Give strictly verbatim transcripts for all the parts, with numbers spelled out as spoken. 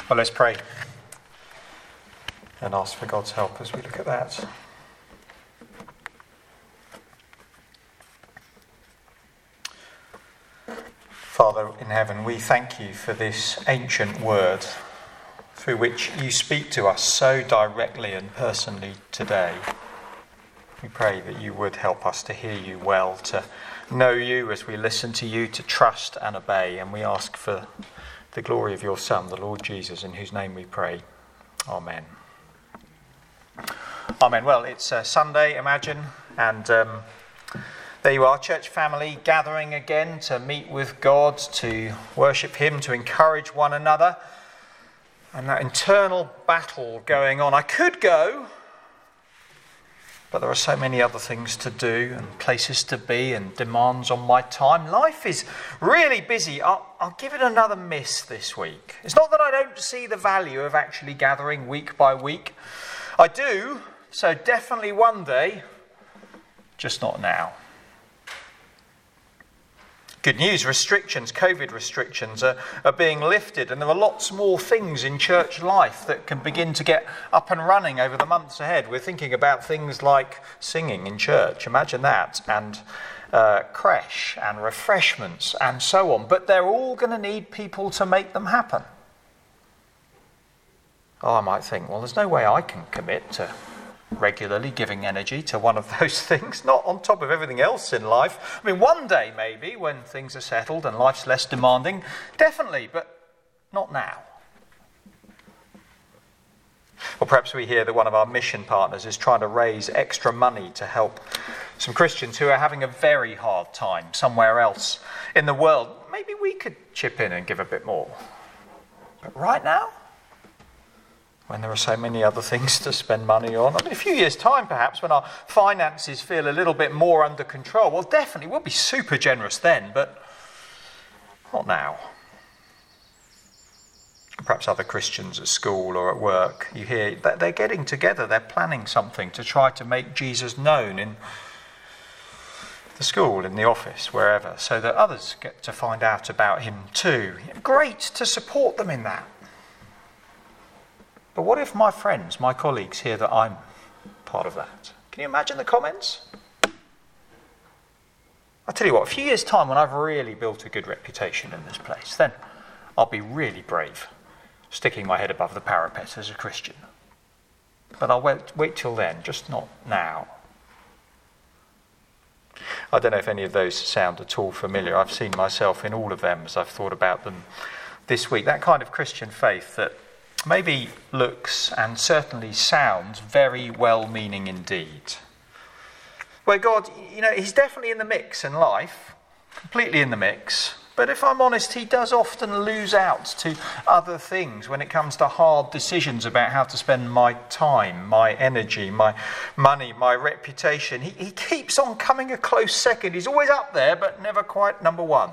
Well, let's pray and ask for God's help as we look at that. Father in heaven, we thank you for this ancient word through which you speak to us so directly and personally today. We pray that you would help us to hear you well, to know you as we listen to you, to trust and obey. And we ask for the glory of your Son, the Lord Jesus, in whose name we pray. Amen. Amen. Well, it's uh, Sunday, imagine, and um, there you are, church family, gathering again to meet with God, to worship him, to encourage one another, and that internal battle going on. I could go, but there are so many other things to do and places to be and demands on my time. Life is really busy. I'll, I'll give it another miss this week. It's not that I don't see the value of actually gathering week by week. I do, so definitely one day, just not now. Good news, restrictions, COVID restrictions are, are being lifted, and there are lots more things in church life that can begin to get up and running over the months ahead. We're thinking about things like singing in church, imagine that, and uh, creche and refreshments and so on. But they're all going to need people to make them happen. Oh, I might think, well, there's no way I can commit to regularly giving energy to one of those things, not on top of everything else in life. I mean, one day maybe, when things are settled and life's less demanding, definitely, but not now. Or perhaps we hear that one of our mission partners is trying to raise extra money to help some Christians who are having a very hard time somewhere else in the world. Maybe we could chip in and give a bit more. But right now, when there are so many other things to spend money on. I mean, a few years' time, perhaps, when our finances feel a little bit more under control, well, definitely, we'll be super generous then, but not now. Perhaps other Christians at school or at work, you hear that they're getting together, they're planning something to try to make Jesus known in the school, in the office, wherever, so that others get to find out about him too. Great to support them in that. But what if my friends, my colleagues hear that I'm part of that? Can you imagine the comments? I'll tell you what, a few years' time when I've really built a good reputation in this place, then I'll be really brave, sticking my head above the parapet as a Christian. But I'll wait, wait till then, just not now. I don't know if any of those sound at all familiar. I've seen myself in all of them as I've thought about them this week. That kind of Christian faith that maybe looks and certainly sounds very well-meaning indeed. Where God, you know, he's definitely in the mix in life, completely in the mix. But if I'm honest, he does often lose out to other things when it comes to hard decisions about how to spend my time, my energy, my money, my reputation. He, he keeps on coming a close second. He's always up there, but never quite number one.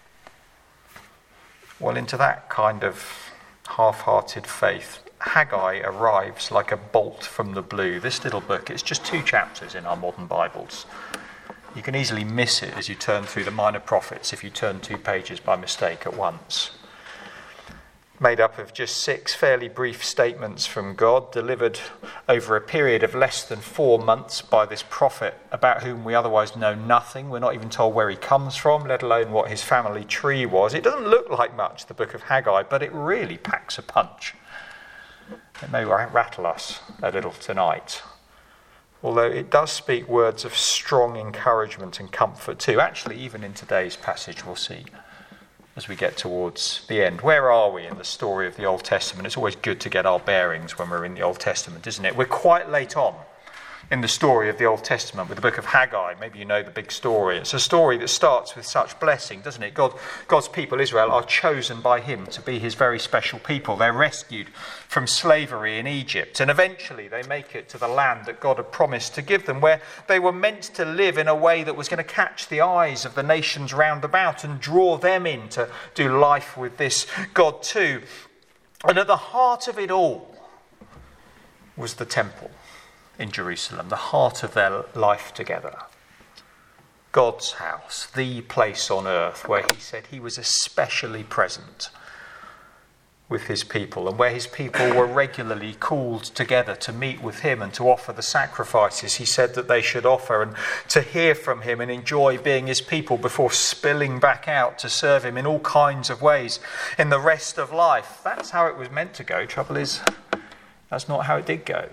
Well, into that kind of half-hearted faith, Haggai arrives like a bolt from the blue. This little book, it's just two chapters in our modern Bibles. You can easily miss it as you turn through the minor prophets if you turn two pages by mistake at once. Made up of just six fairly brief statements from God, delivered over a period of less than four months by this prophet about whom we otherwise know nothing. We're not even told where he comes from, let alone what his family tree was. It doesn't look like much, the book of Haggai, but it really packs a punch. It may rattle us a little tonight, although it does speak words of strong encouragement and comfort too. Actually, even in today's passage, we'll see as we get towards the end. Where are we in the story of the Old Testament? It's always good to get our bearings when we're in the Old Testament, isn't it? We're quite late on in the story of the Old Testament with the book of Haggai. Maybe you know the big story. It's a story that starts with such blessing, doesn't it? God, God's people, Israel, are chosen by him to be his very special people. They're rescued from slavery in Egypt, and eventually they make it to the land that God had promised to give them, where they were meant to live in a way that was going to catch the eyes of the nations round about and draw them in to do life with this God too. And at the heart of it all was the temple in Jerusalem, the heart of their life together. God's house, the place on earth where he said he was especially present with his people, and where his people were regularly called together to meet with him and to offer the sacrifices he said that they should offer, and to hear from him and enjoy being his people before spilling back out to serve him in all kinds of ways in the rest of life. That's how it was meant to go. Trouble is, that's not how it did go.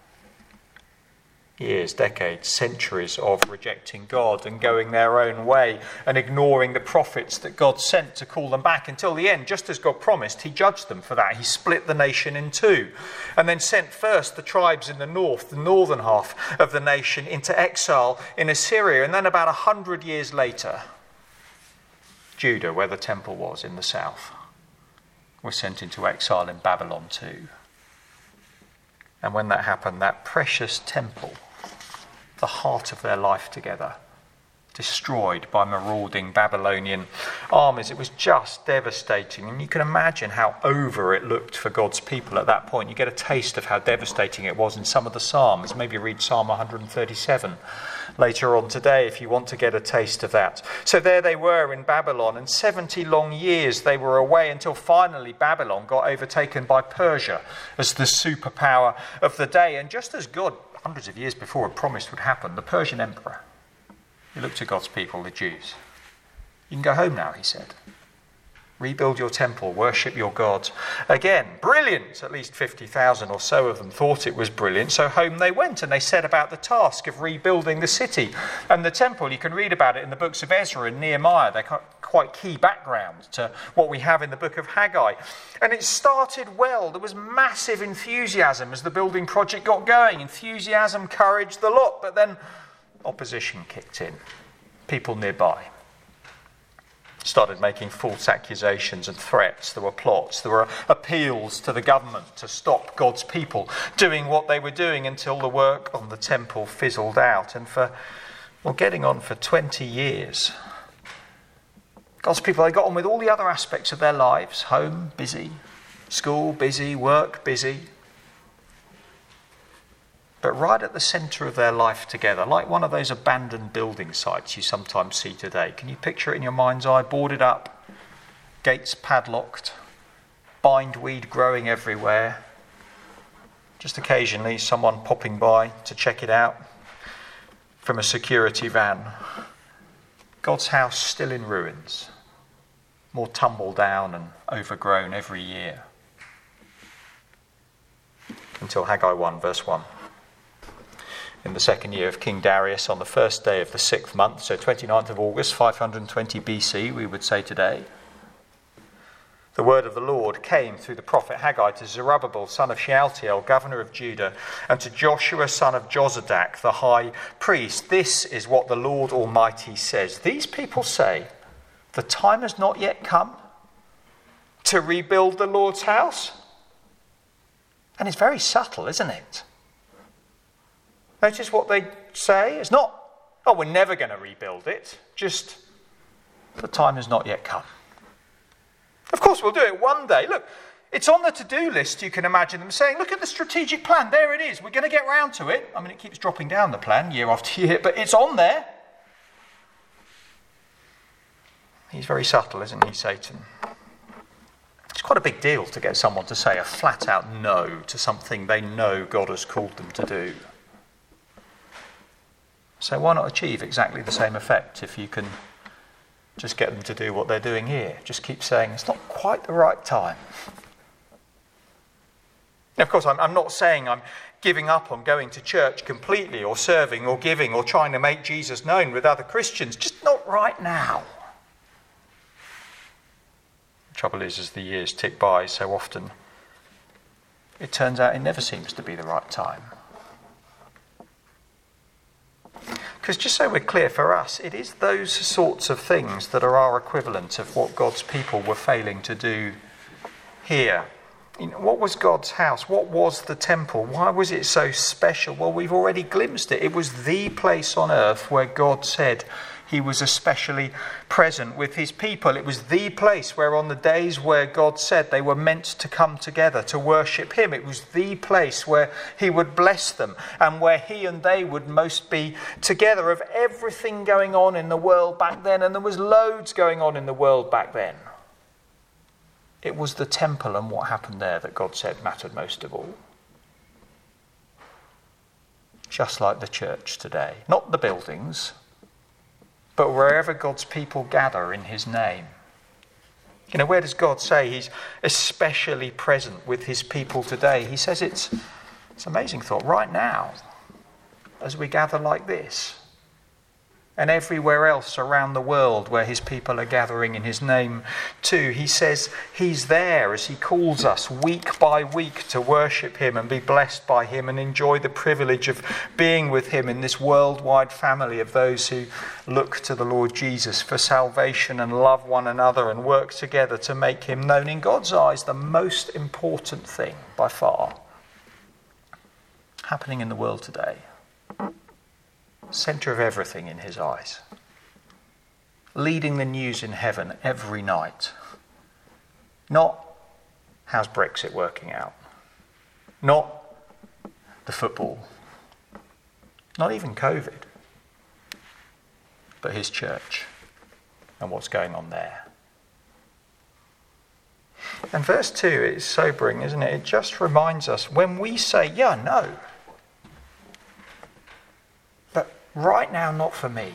Years, decades, centuries of rejecting God and going their own way and ignoring the prophets that God sent to call them back, until the end, just as God promised, he judged them for that. He split the nation in two and then sent first the tribes in the north, the northern half of the nation, into exile in Assyria. And then about a hundred years later, Judah, where the temple was in the south, was sent into exile in Babylon too. And when that happened, that precious temple, the heart of their life together, destroyed by marauding Babylonian armies. It was just devastating. And you can imagine how over it looked for God's people at that point. You get a taste of how devastating it was in some of the Psalms. Maybe read Psalm one hundred thirty-seven later on today if you want to get a taste of that. So there they were in Babylon, and seventy long years they were away, until finally Babylon got overtaken by Persia as the superpower of the day. And just as God, hundreds of years before, had promised would happen, the Persian emperor, he looked at God's people, the Jews. You can go home now, he said. Rebuild your temple, worship your God again. Brilliant! At least fifty thousand or so of them thought it was brilliant. So home they went, and they set about the task of rebuilding the city and the temple. You can read about it in the books of Ezra and Nehemiah. They're quite key background to what we have in the book of Haggai. And it started well. There was massive enthusiasm as the building project got going. Enthusiasm, courage, the lot. But then opposition kicked in. People nearby started making false accusations and threats. There were plots. There were appeals to the government to stop God's people doing what they were doing, until the work on the temple fizzled out. And for, well, getting on for twenty years, God's people, they got on with all the other aspects of their lives. Home, busy. School, busy. Work, busy. But right at the centre of their life together, like one of those abandoned building sites you sometimes see today. Can you picture it in your mind's eye? Boarded up, gates padlocked, bindweed growing everywhere. Just occasionally someone popping by to check it out from a security van. God's house still in ruins, more tumble down and overgrown every year. Until Haggai one, verse one. In the second year of King Darius, on the first day of the sixth month, so twenty-ninth of August, five hundred twenty B C, we would say today, the word of the Lord came through the prophet Haggai to Zerubbabel, son of Shealtiel, governor of Judah, and to Joshua, son of Jozadak, the high priest. This is what the Lord Almighty says. These people say, the time has not yet come to rebuild the Lord's house. And it's very subtle, isn't it? Notice what they say. It's not, oh, we're never going to rebuild it. Just, the time has not yet come. Of course, we'll do it one day. Look, it's on the to-do list. You can imagine them saying, look at the strategic plan. There it is. We're going to get round to it. I mean, it keeps dropping down, the plan, year after year, but it's on there. He's very subtle, isn't he, Satan? It's quite a big deal to get someone to say a flat-out no to something they know God has called them to do. So why not achieve exactly the same effect if you can just get them to do what they're doing here? Just keep saying, it's not quite the right time. Now, of course, I'm, I'm not saying I'm giving up on going to church completely, or serving or giving or trying to make Jesus known with other Christians. Just not right now. The trouble is, as the years tick by, so often it turns out it never seems to be the right time. Because just so we're clear, for us, it is those sorts of things that are our equivalent of what God's people were failing to do here. You know, what was God's house? What was the temple? Why was it so special? Well, we've already glimpsed it. It was the place on earth where God said he was especially present with his people. It was the place where on the days where God said they were meant to come together to worship him, it was the place where he would bless them and where he and they would most be together. Of everything going on in the world back then, and there was loads going on in the world back then, it was the temple and what happened there that God said mattered most of all. Just like the church today. Not the buildings, but wherever God's people gather in his name. You know, where does God say he's especially present with his people today? He says it's, it's an amazing thought, right now, as we gather like this, and everywhere else around the world where his people are gathering in his name too. He says he's there as he calls us week by week to worship him and be blessed by him and enjoy the privilege of being with him in this worldwide family of those who look to the Lord Jesus for salvation and love one another and work together to make him known. In God's eyes, the most important thing by far happening in the world today. Centre of everything in his eyes. Leading the news in heaven every night. Not how's Brexit working out. Not the football. Not even COVID. But his church and what's going on there. And verse two is sobering, isn't it? It just reminds us when we say, yeah, no. Right now, not for me.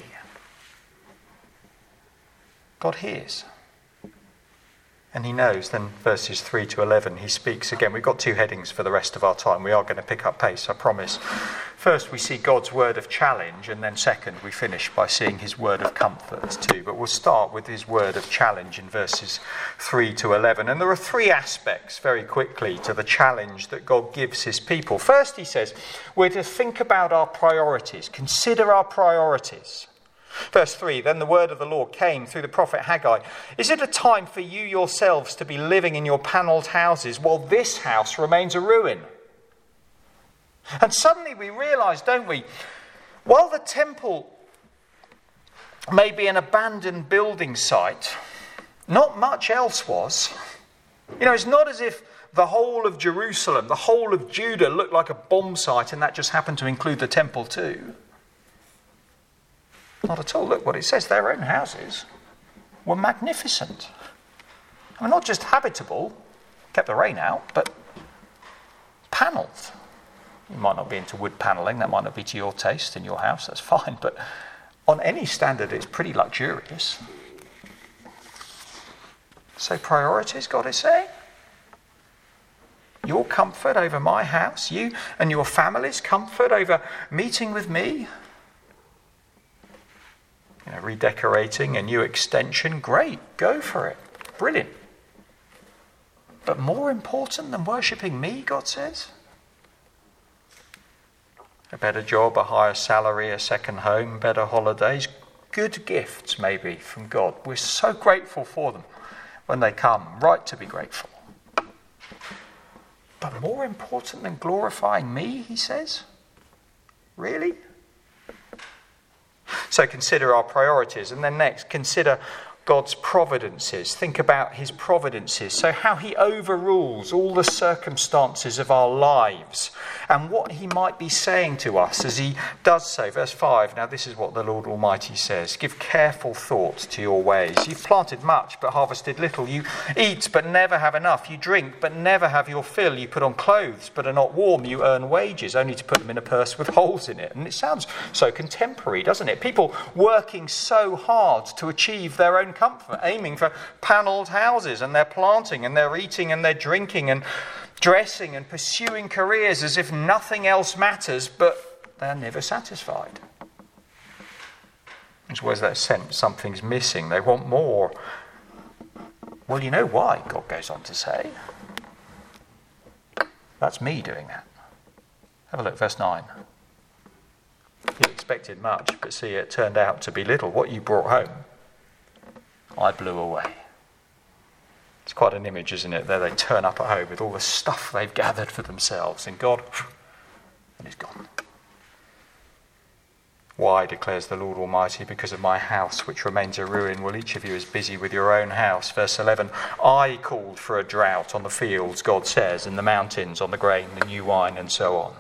God hears. And he knows. Then verses three to eleven, he speaks again. We've got two headings for the rest of our time. We are going to pick up pace, I promise. First, we see God's word of challenge. And then second, we finish by seeing his word of comfort too. But we'll start with his word of challenge in verses three to eleven. And there are three aspects, very quickly, to the challenge that God gives his people. First, he says, we're to think about our priorities. Consider our priorities. Verse three, then the word of the Lord came through the prophet Haggai. Is it a time for you yourselves to be living in your panelled houses while this house remains a ruin? And suddenly we realise, don't we, while the temple may be an abandoned building site, not much else was. You know, it's not as if the whole of Jerusalem, the whole of Judah looked like a bomb site and that just happened to include the temple too. Not at all. Look what it says. Their own houses were magnificent. I mean, not just habitable, kept the rain out, but panelled. You might not be into wood panelling. That might not be to your taste in your house. That's fine. But on any standard, it's pretty luxurious. So priorities, God is saying. Your comfort over my house. You and your family's comfort over meeting with me. You know, redecorating a new extension, great, go for it, brilliant. But more important than worshipping me, God says? A better job, a higher salary, a second home, better holidays, good gifts maybe from God. We're so grateful for them when they come, right to be grateful. But more important than glorifying me, he says? Really? So consider our priorities. And then next, consider God's providences. Think about his providences. So how he overrules all the circumstances of our lives and what he might be saying to us as he does so. Verse five, now this is what the Lord Almighty says. Give careful thought to your ways. You've planted much but harvested little. You eat but never have enough. You drink but never have your fill. You put on clothes but are not warm. You earn wages only to put them in a purse with holes in it. And it sounds so contemporary, doesn't it? People working so hard to achieve their own comfort, aiming for panelled houses, and they're planting and they're eating and they're drinking and dressing and pursuing careers as if nothing else matters, but they're never satisfied. It's always that sense something's missing. They want more. Well, you know why, God goes on to say. That's me doing that. Have a look, verse nine. You expected much, but see, it turned out to be little. What you brought home, I blew away. It's quite an image, isn't it? There they turn up at home with all the stuff they've gathered for themselves, and God, and he's gone. Why, declares the Lord Almighty, because of my house which remains a ruin, well, each of you is busy with your own house. Verse eleven, I called for a drought on the fields, God says, in the mountains, on the grain, the new wine, and so on.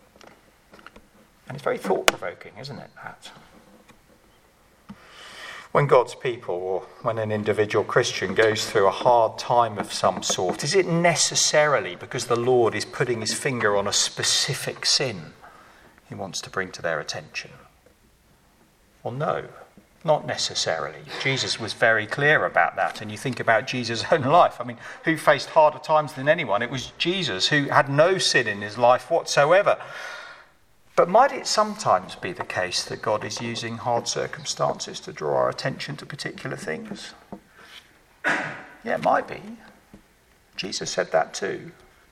And it's very thought-provoking, isn't it, that? When God's people, or when an individual Christian goes through a hard time of some sort, is it necessarily because the Lord is putting his finger on a specific sin he wants to bring to their attention? Well, no, not necessarily. Jesus was very clear about that. And you think about Jesus' own life. I mean, who faced harder times than anyone? It was Jesus, who had no sin in his life whatsoever. But might it sometimes be the case that God is using hard circumstances to draw our attention to particular things? Yeah, it might be. Jesus said that too.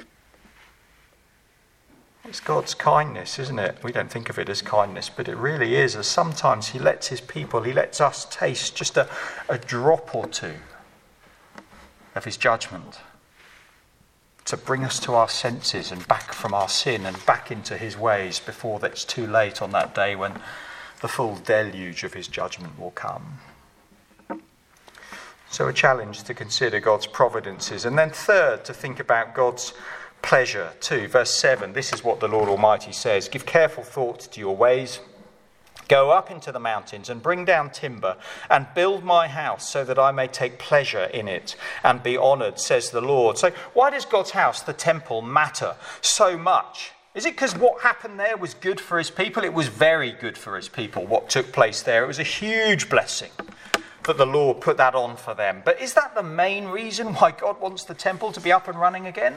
It's God's kindness, isn't it? We don't think of it as kindness, but it really is. As sometimes he lets his people, he lets us taste just a, a drop or two of his judgment, to bring us to our senses and back from our sin and back into his ways before it's too late on that day when the full deluge of his judgment will come. So a challenge to consider God's providences. And then third, to think about God's pleasure too. Verse seven, this is what the Lord Almighty says: give careful thought to your ways. Go up into the mountains and bring down timber and build my house so that I may take pleasure in it and be honoured, says the Lord. So why does God's house, the temple, matter so much? Is it because what happened there was good for his people? It was very good for his people, what took place there. It was a huge blessing that the Lord put that on for them. But is that the main reason why God wants the temple to be up and running again?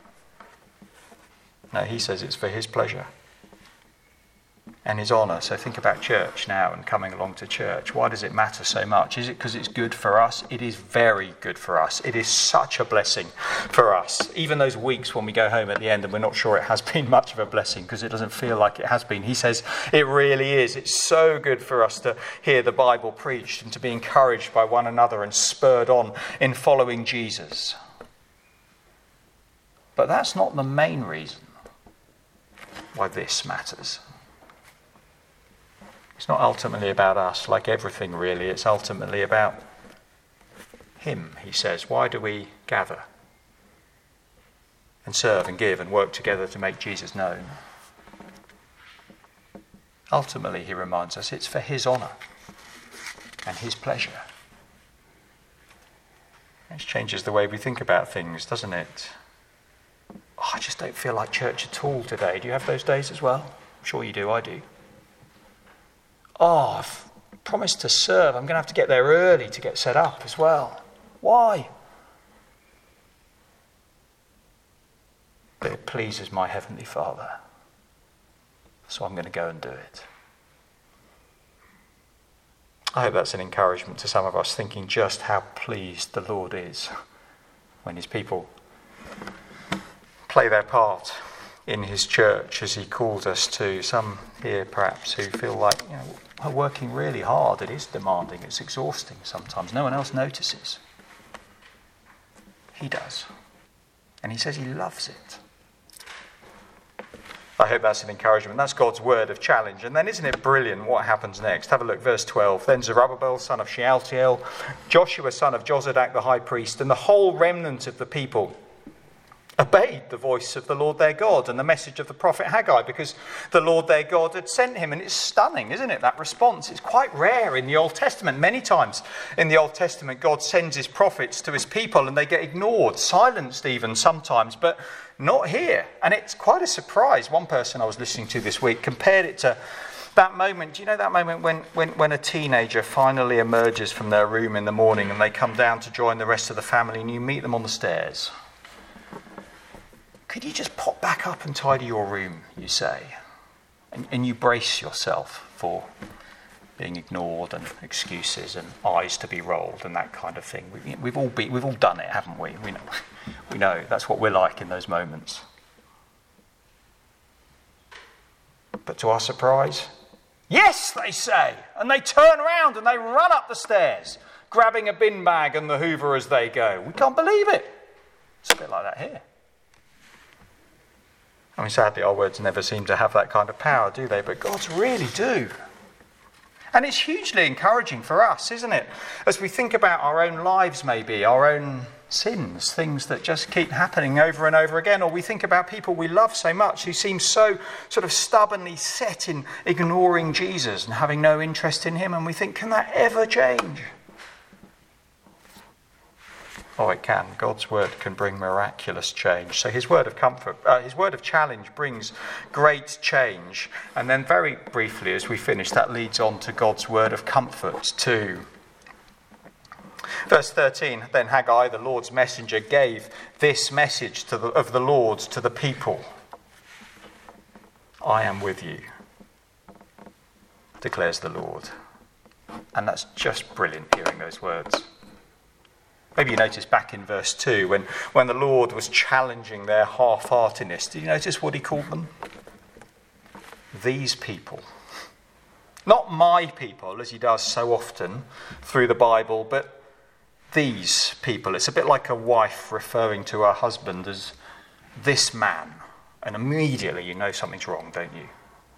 No, he says it's for his pleasure and his honour. So think about church now and coming along to church. Why does it matter so much? Is it because it's good for us? It is very good for us. It is such a blessing for us. Even those weeks when we go home at the end and we're not sure it has been much of a blessing because it doesn't feel like it has been. He says it really is. It's so good for us to hear the Bible preached and to be encouraged by one another and spurred on in following Jesus. But that's not the main reason why this matters. It's not ultimately about us, like everything really. It's ultimately about him, he says. Why do we gather and serve and give and work together to make Jesus known? Ultimately, he reminds us, it's for his honour and his pleasure. It changes the way we think about things, doesn't it? Oh, I just don't feel like church at all today. Do you have those days as well? I'm sure you do, I do. Oh, I've promised to serve. I'm going to have to get there early to get set up as well. Why? But it pleases my Heavenly Father. So I'm going to go and do it. I hope that's an encouragement to some of us, thinking just how pleased the Lord is when his people play their part in his church as he calls us to. Some here perhaps who feel like, you know, are working really hard. It is demanding, it's exhausting sometimes. No one else notices. He does. And he says he loves it. I hope that's an encouragement. That's God's word of challenge. And then isn't it brilliant what happens next? Have a look, verse twelve. Then Zerubbabel, son of Shealtiel, Joshua, son of Jozadak, the high priest, and the whole remnant of the people obeyed the voice of the Lord their God and the message of the prophet Haggai, because the Lord their God had sent him. And it's stunning, isn't it, that response? It's quite rare in the Old Testament. Many times in the Old Testament, God sends his prophets to his people and they get ignored, silenced even sometimes, but not here. And it's quite a surprise. One person I was listening to this week compared it to that moment. Do you know that moment when, when, when a teenager finally emerges from their room in the morning and they come down to join the rest of the family and you meet them on the stairs? Could you just pop back up and tidy your room, you say? And, and you brace yourself for being ignored and excuses and eyes to be rolled and that kind of thing. We, we've all be, we've all done it, haven't we? We know, we know that's what we're like in those moments. But to our surprise, yes, they say. And they turn around and they run up the stairs, grabbing a bin bag and the Hoover as they go. We can't believe it. It's a bit like that here. I mean, sadly, our words never seem to have that kind of power, do they? But God's really do. And it's hugely encouraging for us, isn't it? As we think about our own lives, maybe, our own sins, things that just keep happening over and over again. Or we think about people we love so much who seem so sort of stubbornly set in ignoring Jesus and having no interest in him, and we think, can that ever change? Oh, it can. God's word can bring miraculous change. So his word of comfort, uh, his word of challenge brings great change. And then very briefly, as we finish, that leads on to God's word of comfort too. Verse thirteen, then Haggai, the Lord's messenger, gave this message to the, of the Lord to the people. I am with you, declares the Lord. And that's just brilliant, hearing those words. Maybe you notice back in verse two, when, when the Lord was challenging their half-heartedness, did you notice what he called them? These people. Not my people, as he does so often through the Bible, but these people. It's a bit like a wife referring to her husband as this man. And immediately you know something's wrong, don't you?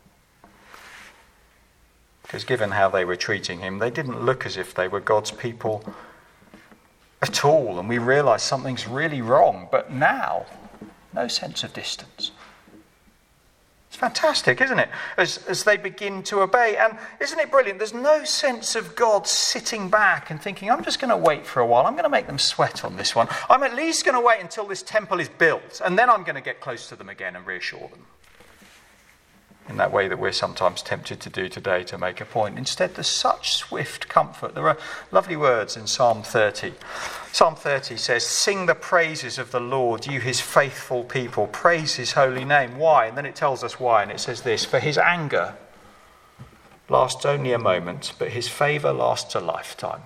Because given how they were treating him, they didn't look as if they were God's people at all, and we realise something's really wrong. But now, no sense of distance. It's fantastic, isn't it? As, as they begin to obey. And isn't it brilliant? There's no sense of God sitting back and thinking, I'm just going to wait for a while. I'm going to make them sweat on this one. I'm at least going to wait until this temple is built, and then I'm going to get close to them again and reassure them. In that way that we're sometimes tempted to do today to make a point. Instead, there's such swift comfort. There are lovely words in Psalm thirty. Psalm thirty says, sing the praises of the Lord, you his faithful people. Praise his holy name. Why? And then it tells us why. And it says this, for his anger lasts only a moment, but his favour lasts a lifetime.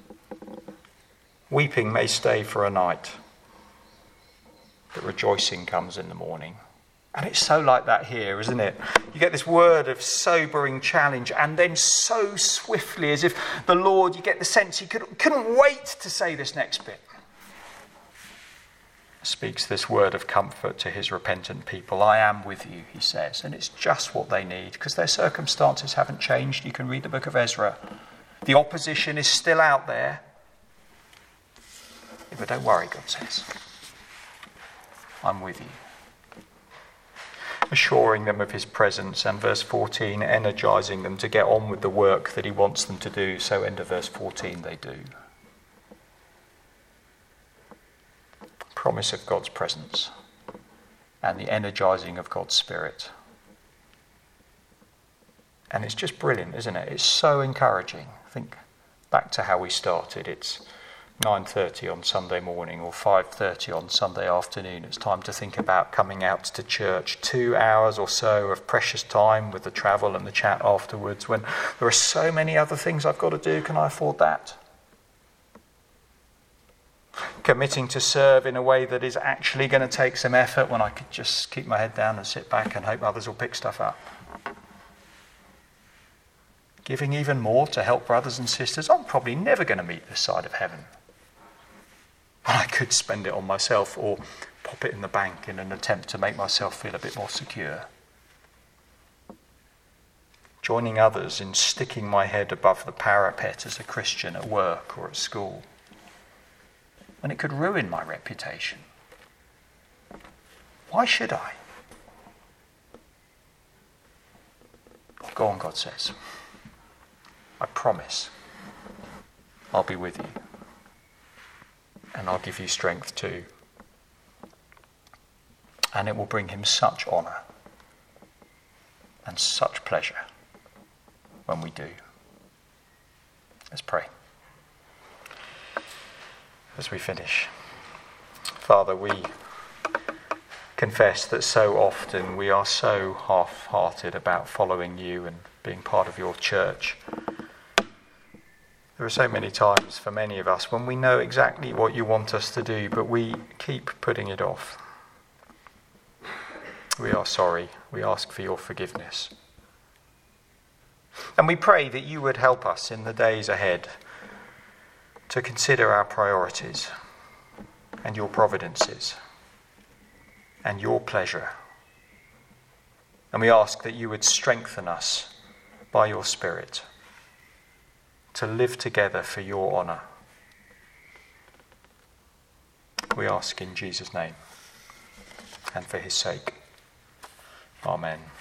Weeping may stay for a night, but rejoicing comes in the morning. And it's so like that here, isn't it? You get this word of sobering challenge, and then so swiftly, as if the Lord, you get the sense he could, couldn't wait to say this next bit. Speaks this word of comfort to his repentant people. I am with you, he says. And it's just what they need, because their circumstances haven't changed. You can read the book of Ezra. The opposition is still out there. Yeah, but don't worry, God says. I'm with you. Assuring them of his presence, and verse fourteen, energising them to get on with the work that he wants them to do. So end of verse fourteen, they do. Promise of God's presence and the energising of God's Spirit. And it's just brilliant, isn't it? It's so encouraging. Think back to how we started. It's nine thirty on Sunday morning or five thirty on Sunday afternoon. It's time to think about coming out to church. Two hours or so of precious time with the travel and the chat afterwards, when there are so many other things I've got to do. Can I afford that? Committing to serve in a way that is actually going to take some effort, when I could just keep my head down and sit back and hope others will pick stuff up. Giving even more to help brothers and sisters. I'm probably never going to meet this side of heaven. But I could spend it on myself or pop it in the bank in an attempt to make myself feel a bit more secure. Joining others in sticking my head above the parapet as a Christian at work or at school, when it could ruin my reputation. Why should I? Go on, God says. I promise I'll be with you. And I'll give you strength too. And it will bring him such honour and such pleasure when we do. Let's pray as we finish. Father, we confess that so often we are so half-hearted about following you and being part of your church. There are so many times for many of us when we know exactly what you want us to do, but we keep putting it off. We are sorry. We ask for your forgiveness. And we pray that you would help us in the days ahead to consider our priorities and your providences and your pleasure. And we ask that you would strengthen us by your Spirit to live together for your honour. we ask in Jesus' name and for his sake. Amen.